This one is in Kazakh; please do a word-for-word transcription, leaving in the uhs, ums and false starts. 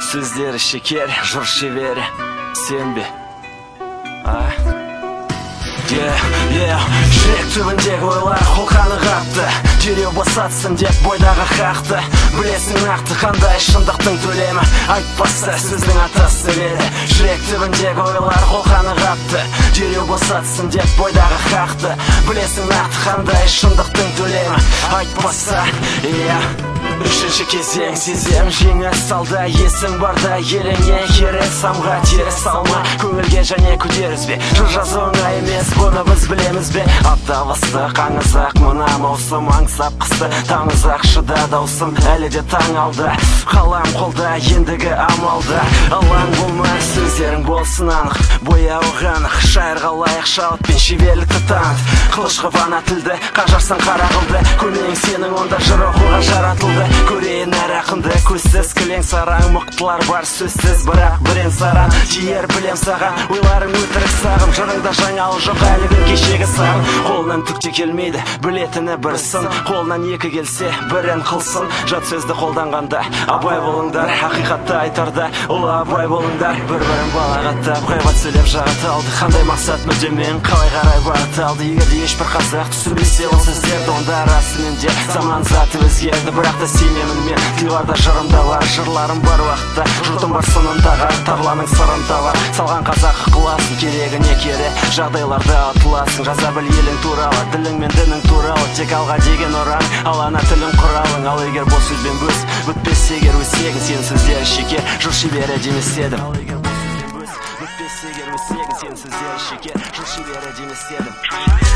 Сөздері шекер, жыр шебері. Сен бе? А? Yeah, yeah. Жүрек түбіндегі ойлар қолқаны қапты, дереу босатсын деп бойдағы хақты. Білесің нақты қандай шындықтың төлемі, айтпаса сөздің атасы еді. Жүрек түбіндегі ойлар қолқаны қапты, дереу босатсын деп бойдағы хақты. Білесің нақты қандай шындықтың төлемі, айтпаса, иә. Үшінші кезең сезем жеңе салда, есің барда еліңе ере самға тере салма, көңілге және көтерізбе. Жыр жазу оңай емес, бұны біз білеміз бе? Апта ыстық аңызақ, мына маусым аңсап қысты, тамызақ шыда даусым әлі де таң алды. Қалам қолда, ендігі амалда, алаң болма, сөздерің болсын анық, бояуы қанық, шайырға лайық шауытпен шеберлікті танып. Қылыш қып ана тілді, қажарсың қара қылды, көмейің сенің онда жыр оқуға жаратылды. Көрейін әр ақынды, көзсіз кілең сараң, мықтылар бар сөзсіз, бірақ бірен саран тиер білем саған, ойларың өтірік сағым, жырыңда жаңалық жоқ әлі күн кешегі сағым. Қолынан түк те келмейді, білетіні бір сын, қолынан екі келсе бірін қылсын. Жат сөзді қолданғанда абай болыңдар, ақиқатты айтарда ұлы абай болыңдар. Бір-бірін балағаттап ғайбат сөйлеп жағаталды, қандай мақсат мүддемен қалай қарай бағытталды. Егер де ешбір қазақ түсінбесе ол сөздерді, онда расымен де заман заты өзгерді. Бірақ та сенемін мен, тіл барда жырымда бар, жырларым бар уақытта, жұртым бар сонындағы тарланың сырында бар. Салған қазақ қыласың, керегі не кере, жағдайларда атыласың. Жаза біл елің туралы, ділің мен дінің туралы, тек алға деген ұран, ал ана тілің құралың. Ал егер бос сөзбен бөз, бітпес егер өсегін, сен сөздері шекер, жыр шебері демес едім. Ал егер бос сөзбен бөз, бітпес егер өсегін, сен сөздері шекер, жыр шебері демес едім.